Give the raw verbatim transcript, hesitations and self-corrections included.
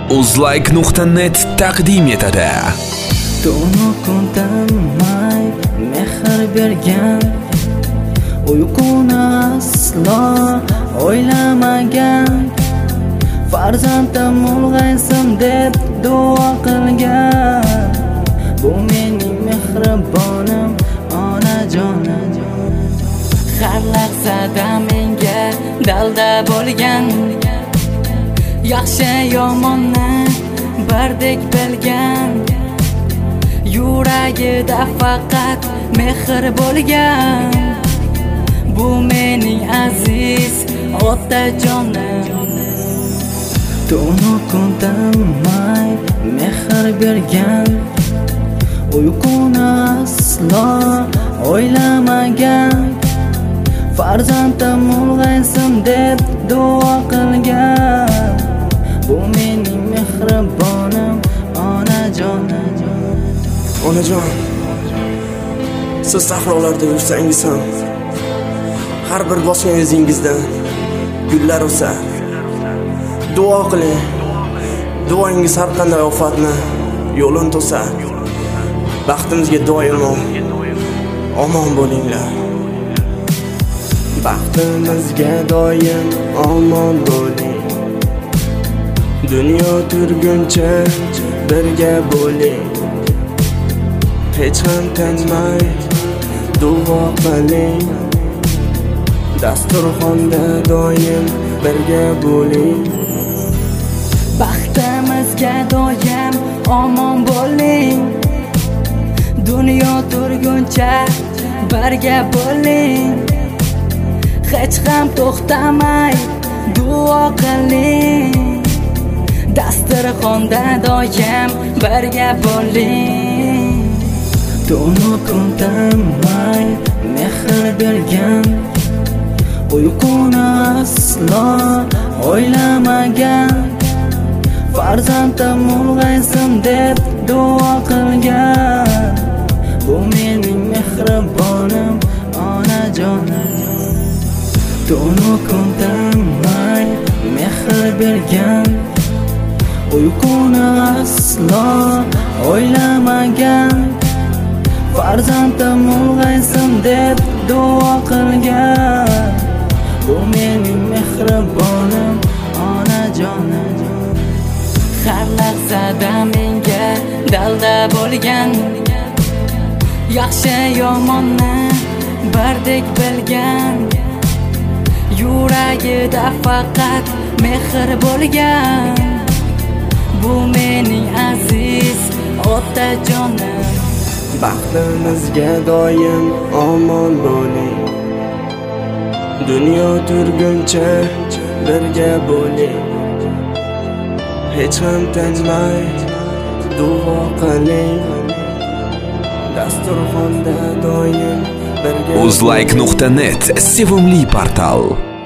uzlike nuqta net taqdim etadi. Tunu kuntamay mehr bergan, uyquni aslo o'ylamagan, farzandim ulg'aysin deb duo qilgan. Bu mening mehribonim onajonim. Har lahzada menga dalda bo'lgan, yaxshi yomonni birdek bilgan, yuragida faqat mehr bo'lgan. Bu mening aziz otajonim. Tunu kuntamay mehr bergan, uyquni aslo o'ylamagan, farzandim ulg'aysin deb duo qilgan. Bu mening mehribonim onajonim. Onajon, siz sahrolarda yursangiz ham har bir bosgan izingizdan gullar o'sar. Duo qiling, duoingiz har qanday ofatni yo'lini to'sar. Baxtimizga doimo omon bo'linglar. Baxtimizga doim omon bo'ling. Dunyo turguncha birga bo'ling. Hech ham tinmay duo qiling. Dasturxonda doim birga bo'ling. Baxtimizga doim omon bo'ling. Dunyo turguncha birga bo'ling. Hech ham to'xtamay duo qiling. Dasturxonda doim birga bo'ling. Tunu kuntamay mehr bergan, uyquni aslo o'ylamagan, farzandim ulg'aysin deb duo qilgan. Bu mening mehribonim onajonim. Tunu kuntamay mehr bergan, uyquni aslo o'ylamagan, farzandim ulg'aysin deb duo qilgan. Bu mening mehribonim onajonim. Har lahzada menga dalda bo'lgan, yaxshi yomonni birdek bilgan, yuragida faqat mehr bo'lgan. Bu mening aziz otajonim. Baxtimizga doim omon bo'ling. Dunyo turguncha birga bo'ling. Hech ham tinmay duo qiling. Dasturxonda doim birga uzlike nuqta net sevimli portal.